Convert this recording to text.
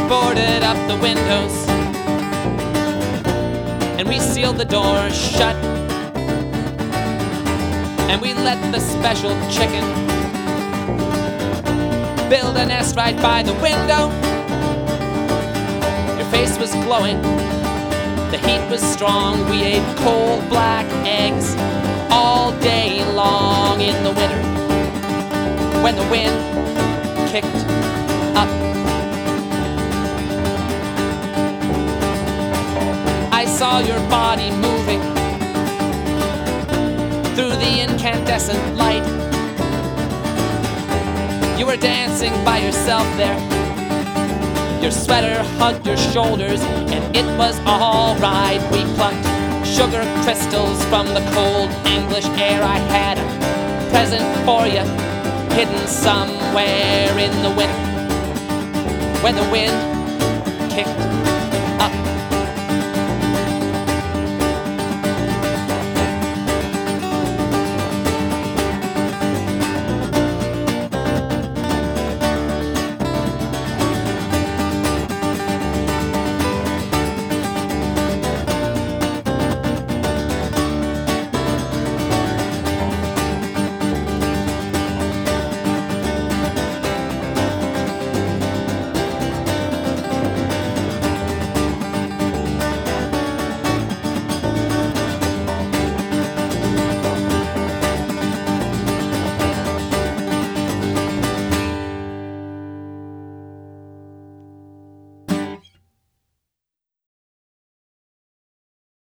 boarded up the windows, and we sealed the door shut, and we let the special chicken build a nest right by the window. Your face was glowing, the heat was strong. We ate cold black eggs all day long in the winter when the wind kicked up. I saw your body moving through the incandescent light. You were dancing by yourself there. Your sweater hugged your shoulders, and it was all right. We plucked sugar crystals from the cold English air. I had a present for you, hidden somewhere in the winter when the wind kicked up.